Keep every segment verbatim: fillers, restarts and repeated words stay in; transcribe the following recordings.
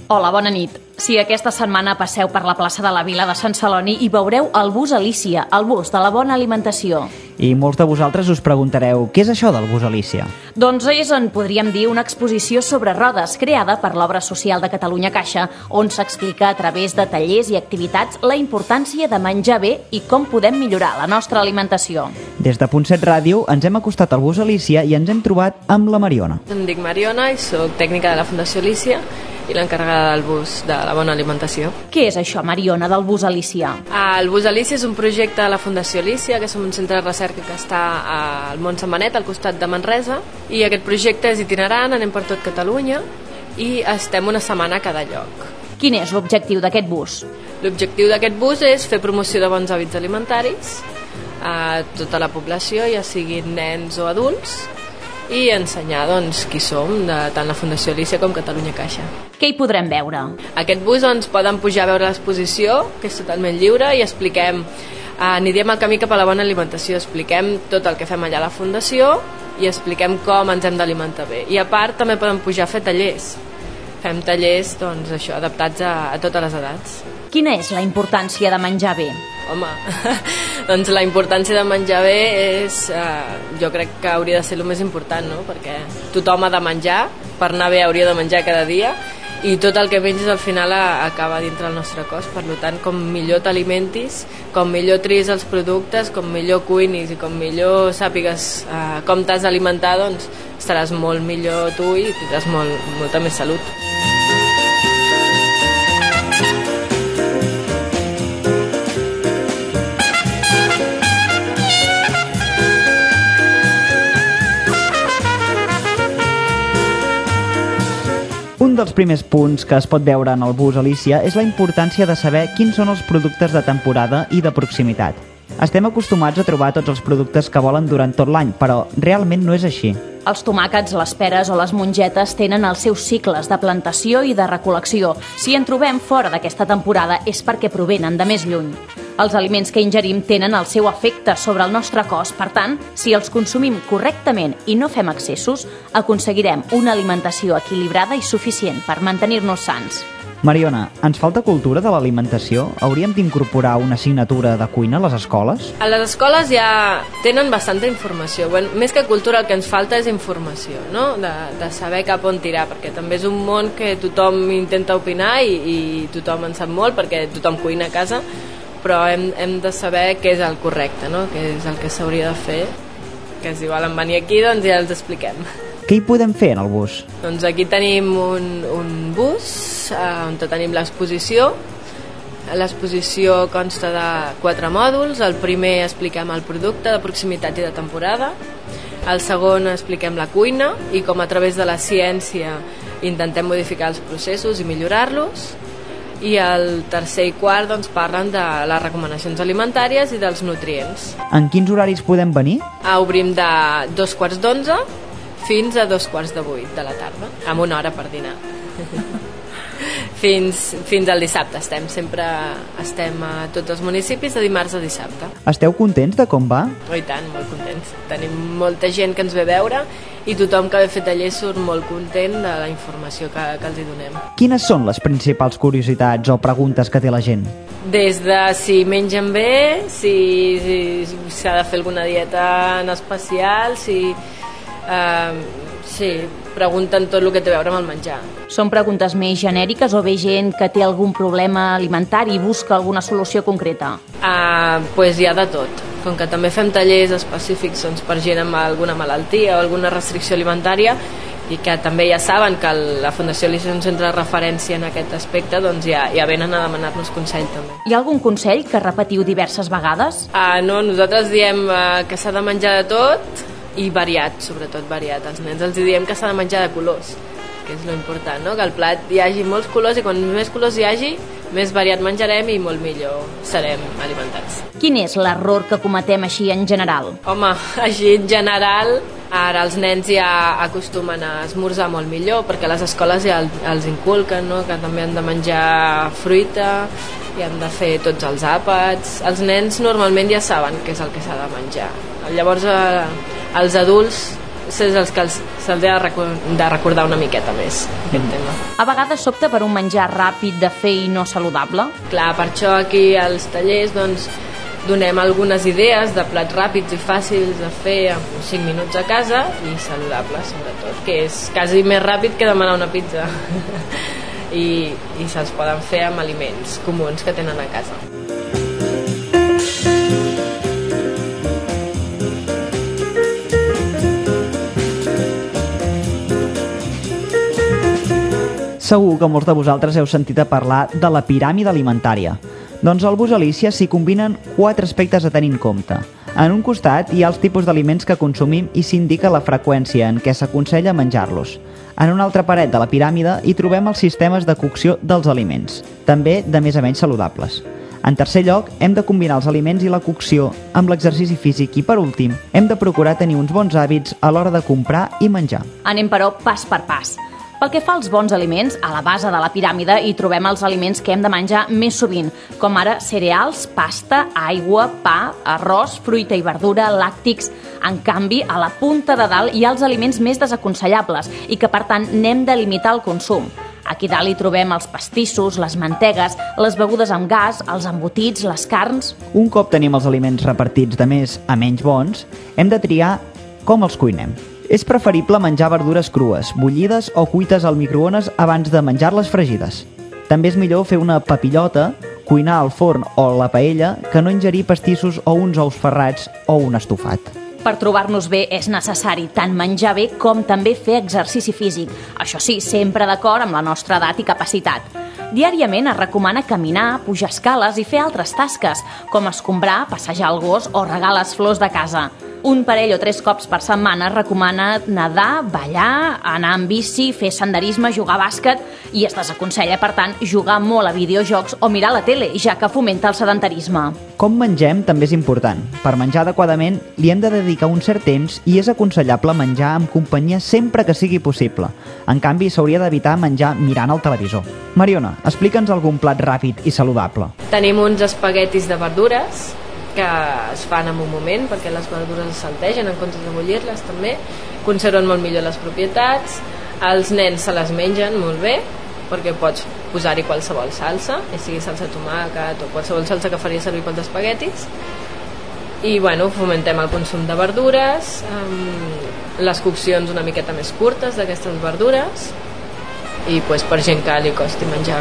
Hola, bona nit. Si aquesta setmana passeu per la plaça de la Vila de Sant Celoni i veureu el bus Alícia, el bus de la bona alimentació. I molts de vosaltres us preguntareu, què és això del bus Alícia? Doncs és, en podríem dir, una exposició sobre rodes creada per l'Obra Social de Catalunya Caixa, on s'explica a través de tallers i activitats la importància de menjar bé i com podem millorar la nostra alimentació. Des de Punt set Ràdio ens hem acostat al bus Alícia i ens hem trobat amb la Mariona. Em dic Mariona i soc tècnica de la Fundació Alícia i l'encarregada del bus de la bona alimentació. Què és això, Mariona, del bus Alícia? El bus Alícia és un projecte de la Fundació Alícia, que som un centre de recerca que està al Mont Sant Benet, al costat de Manresa, i aquest projecte és itinerant, anem per tot Catalunya i estem una setmana a cada lloc. Quin és l'objectiu d'aquest bus? L'objectiu d'aquest bus és fer promoció de bons hàbits alimentaris a tota la població, ja siguin nens o adults, i ensenyar doncs, qui som, de tant la Fundació Alícia com Catalunya Caixa. Què hi podrem veure? Aquest bus doncs, poden pujar a veure l'exposició, que és totalment lliure, i expliquem, eh, anirem al camí cap a la bona alimentació, expliquem tot el que fem allà a la Fundació i expliquem com ens hem d'alimentar bé. I a part també poden pujar a fer tallers. Fem tallers doncs, això, adaptats a, a totes les edats. Quina és la importància de menjar bé? Home, doncs la importància de menjar bé és, eh, jo crec que hauria de ser el més important, no? Perquè tothom ha de menjar, per anar bé hauria de menjar cada dia, i tot el que menges al final acaba dintre el nostre cos. Per tant, com millor t'alimentis, com millor triïs els productes, com millor cuinis i com millor sàpigues eh, com t'has d'alimentar, doncs estaràs molt millor tu i tindràs molt, molta més salut. Un dels primers punts que es pot veure en el bus Alícia és la importància de saber quins són els productes de temporada i de proximitat. Estem acostumats a trobar tots els productes que volen durant tot l'any, però realment no és així. Els tomàquets, les peres o les mongetes tenen els seus cicles de plantació i de recol·lecció. Si en trobem fora d'aquesta temporada és perquè provenen de més lluny. Els aliments que ingerim tenen el seu efecte sobre el nostre cos, per tant, si els consumim correctament i no fem excessos, aconseguirem una alimentació equilibrada i suficient per mantenir-nos sants. Mariona, ens falta cultura de l'alimentació? Hauríem d'incorporar una assignatura de cuina a les escoles? A les escoles ja tenen bastanta informació. Bueno, més que cultura, el que ens falta és informació, no? De, de saber cap on tirar, perquè també és un món que tothom intenta opinar i, i tothom en sap molt, perquè tothom cuina a casa, però hem, hem de saber què és el correcte, no? Què és el que s'hauria de fer, que si volen venir aquí doncs ja els expliquem. Què hi podem fer en el bus? Doncs aquí tenim un, un bus eh, on tenim l'exposició. L'exposició consta de quatre mòduls. El primer expliquem el producte de proximitat i de temporada. El segon expliquem la cuina i com a través de la ciència intentem modificar els processos i millorar-los. I el tercer i quart doncs, parlen de les recomanacions alimentàries i dels nutrients. En quins horaris podem venir? Ah, obrim de dos quarts d'onze fins a dos quarts de vuit de la tarda, amb una hora per dinar. fins, fins al dissabte estem, sempre estem a tots els municipis de dimarts a dissabte. Esteu contents de com va? Oh, i tant, molt contents. Tenim molta gent que ens ve a veure i tothom que ve a fer tallers surt molt content de la informació que, que els hi donem. Quines són les principals curiositats o preguntes que té la gent? Des de si mengen bé, si s'ha si, si de fer alguna dieta en especial, si... Uh, sí, pregunten tot el que té a veure amb el menjar. Són preguntes més genèriques o ve gent que té algun problema alimentari i busca alguna solució concreta? Uh, pues hi ha de tot. Com que també fem tallers específics doncs, per gent amb alguna malaltia o alguna restricció alimentària i que també ja saben que la Fundació Alícia és un centre de referència en aquest aspecte, doncs ja, ja venen a demanar-nos consell també. Hi ha algun consell que repetiu diverses vegades? Uh, no, nosaltres diem uh, que s'ha de menjar de tot i variat, sobretot variat. Als nens els diem que s'ha de menjar de colors, que és lo important, no? Que al plat hi hagi molts colors i quan més colors hi hagi, més variat menjarem i molt millor serem alimentats. Quin és l'error que cometem així en general? Home, així en general, ara els nens ja acostumen a esmorzar molt millor perquè a les escoles ja els inculquen, no? Que també han de menjar fruita i han de fer tots els àpats. Els nens normalment ja saben què és el que s'ha de menjar. Llavors, eh, els adults és els que se'ls ha de recordar una miqueta més, aquest mm. tema. A vegades s'opta per un menjar ràpid de fer i no saludable? Clar, per això aquí als tallers doncs, donem algunes idees de plats ràpids i fàcils de fer en cinc minuts a casa i saludables, sobretot, que és quasi més ràpid que demanar una pizza. I, i se'ls poden fer amb aliments comuns que tenen a casa. Segur que molts de vosaltres heu sentit a parlar de la piràmide alimentària. Doncs al Bus Alícia s'hi combinen quatre aspectes a tenir en compte. En un costat hi ha els tipus d'aliments que consumim i s'indica la freqüència en què s'aconsella menjar-los. En una altra paret de la piràmide hi trobem els sistemes de cocció dels aliments, també de més a menys saludables. En tercer lloc, hem de combinar els aliments i la cocció amb l'exercici físic i, per últim, hem de procurar tenir uns bons hàbits a l'hora de comprar i menjar. Anem, però, pas per pas. Pel que fa als bons aliments, a la base de la piràmide hi trobem els aliments que hem de menjar més sovint, com ara cereals, pasta, aigua, pa, arròs, fruita i verdura, làctics. En canvi, a la punta de dalt hi ha els aliments més desaconsellables i que, per tant, n'hem de limitar el consum. Aquí dalt hi trobem els pastissos, les mantegues, les begudes amb gas, els embotits, les carns... Un cop tenim els aliments repartits de més a menys bons, hem de triar com els cuinem. És preferible menjar verdures crues, bullides o cuites al microones abans de menjar-les fregides. També és millor fer una papillota, cuinar al forn o a la paella, que no ingerir pastissos o uns ous ferrats o un estofat. Per trobar-nos bé és necessari tant menjar bé com també fer exercici físic. Això sí, sempre d'acord amb la nostra edat i capacitat. Diàriament es recomana caminar, pujar escales i fer altres tasques, com escombrar, passejar el gos o regar les flors de casa. Un parell o tres cops per setmana es recomana nedar, ballar, anar amb bici, fer senderisme, jugar a bàsquet i es desaconsella, per tant, jugar molt a videojocs o mirar la tele, ja que fomenta el sedentarisme. Com mengem també és important. Per menjar adequadament li hem de dedicar un cert temps i és aconsellable menjar amb companyia sempre que sigui possible. En canvi, s'hauria d'evitar menjar mirant el televisor. Mariona, explica'ns algun plat ràpid i saludable. Tenim uns espaguetis de verdures que es fan en un moment perquè les verdures es saltegen en comptes de bullir-les també, conserven molt millor les propietats, els nens se les mengen molt bé perquè pots posar-hi qualsevol salsa, ja sigui salsa de tomàquet o qualsevol salsa que faria servir pels espaguetis, i bueno, fomentem el consum de verdures, amb les coccions una miqueta més curtes d'aquestes verdures, i pues, per gent que li costi menjar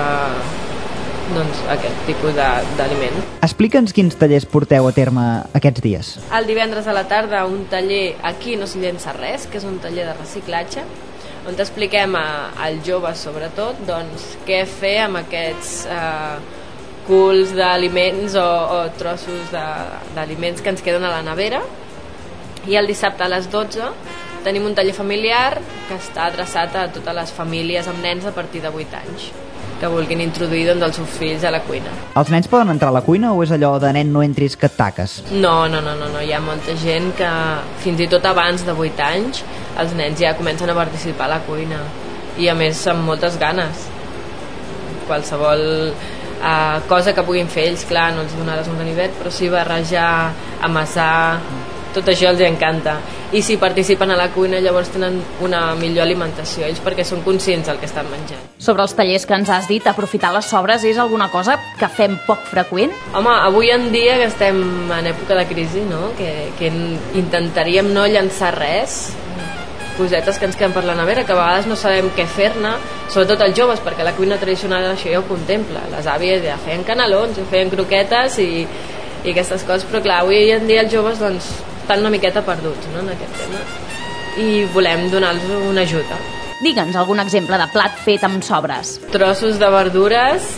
doncs, aquest tipus d'aliment. Explica'ns quins tallers porteu a terme aquests dies. El divendres a la tarda un taller Aquí no s'hi llença res, que és un taller de reciclatge, on expliquem a, als joves sobretot doncs, què fer amb aquests eh, culs d'aliments o, o trossos d'aliments que ens queden a la nevera. I el dissabte a les dotze tenim un taller familiar que està adreçat a totes les famílies amb nens a partir de vuit anys que vulguin introduir doncs, els seus fills a la cuina. Els nens poden entrar a la cuina o és allò de nen no entris que et taques? No, no, no, no, no. Hi ha molta gent que fins i tot abans de vuit anys els nens ja comencen a participar a la cuina i a més amb moltes ganes. Qualsevol eh, cosa que puguin fer ells, clar, no els donaràs un ganivet, però sí barrejar, amassar, tot això els encanta. I si participen a la cuina llavors tenen una millor alimentació ells perquè són conscients del que estan menjant. Sobre els tallers que ens has dit, aprofitar les sobres és alguna cosa que fem poc freqüent? Home, avui en dia que estem en època de crisi, no? que, que intentaríem no llançar res, cosetes que ens queden per la nevera, que a vegades no sabem què fer-ne, sobretot els joves, perquè la cuina tradicional això ja ho contempla. Les àvies ja feien canelons, ja feien croquetes i, i aquestes coses, però clar, avui en dia els joves doncs, estan una miqueta perduts, no?, en aquest tema, i volem donar-los una ajuda. Digue'ns algun exemple de plat fet amb sobres. Trossos de verdures,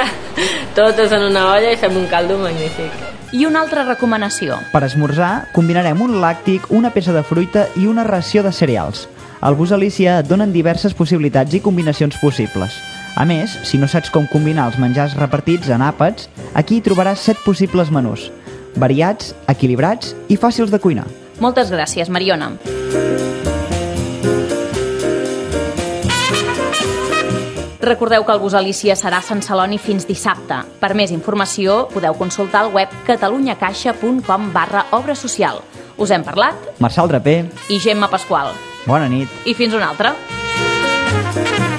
totes en una olla i fem un caldo magnífic. I una altra recomanació. Per esmorzar, combinarem un làctic, una peça de fruita i una ració de cereals. Al Bus Alícia et donen diverses possibilitats i combinacions possibles. A més, si no saps com combinar els menjars repartits en àpats, aquí hi trobaràs set possibles menús, variats, equilibrats i fàcils de cuinar. Moltes gràcies, Mariona. Recordeu que el Bus Alícia serà a Sant Celoni fins dissabte. Per més informació podeu consultar el web catalunyacaixa punt com barra obra social. Us hem parlat Marçal Draper i Gemma Pasqual. Bona nit. I fins una altra.